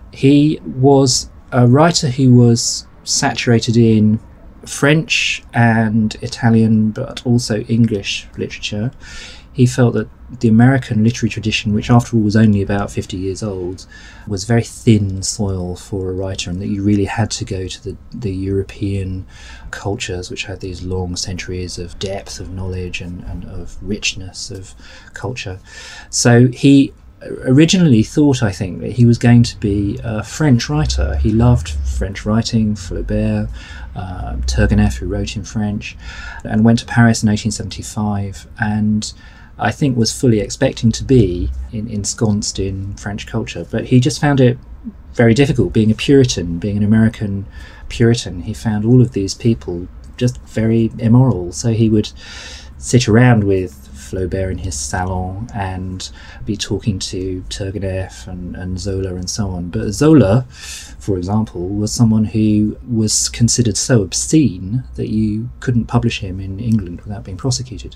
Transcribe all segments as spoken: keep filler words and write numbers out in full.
He was a writer who was saturated in French and Italian, but also English literature. He felt that the American literary tradition, which after all was only about fifty years old, was very thin soil for a writer, and that you really had to go to the, the European cultures, which had these long centuries of depth of knowledge and, and of richness of culture. So he originally thought, I think, that he was going to be a French writer. He loved French writing, Flaubert, uh, Turgenev, who wrote in French, and went to Paris in eighteen seventy-five, and I think was fully expecting to be in, ensconced in French culture. But he just found it very difficult, being a Puritan, being an American Puritan. He found all of these people just very immoral. So he would sit around with Flaubert in his salon and be talking to Turgenev and, and Zola and so on. But Zola, for example, was someone who was considered so obscene that you couldn't publish him in England without being prosecuted.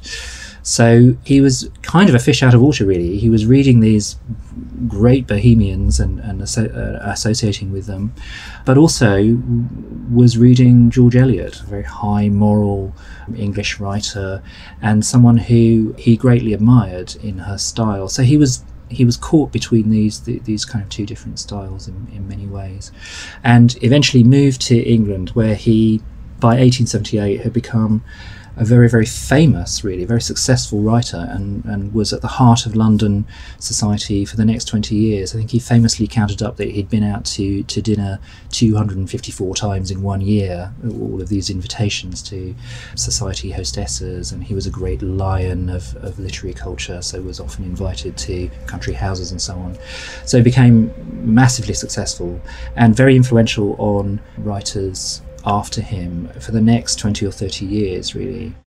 So he was kind of a fish out of water, really. He was reading these great bohemians and, and asso- uh, associating with them, but also was reading George Eliot, a very high moral English writer, and someone who he greatly admired in her style. So he was he was caught between these these kind of two different styles in, in many ways, and eventually moved to England, where he, by eighteen seventy-eight, had become a very, very famous, really, very successful writer, and, and was at the heart of London society for the next twenty years. I think he famously counted up that he'd been out to, to dinner two hundred fifty-four times in one year, all of these invitations to society hostesses, and he was a great lion of, of literary culture, so was often invited to country houses and so on. So he became massively successful and very influential on writers after him for the next twenty or thirty years, really.